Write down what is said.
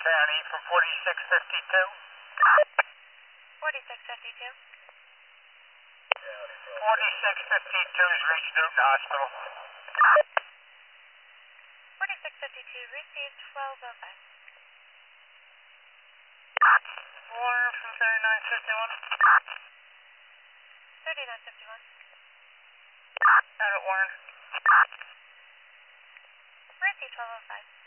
County for 4652. 4652. 4652 has reached Newton Hospital. 4652 received 1205. Warner from 3951. 3951. Out at Warren. Received 1205.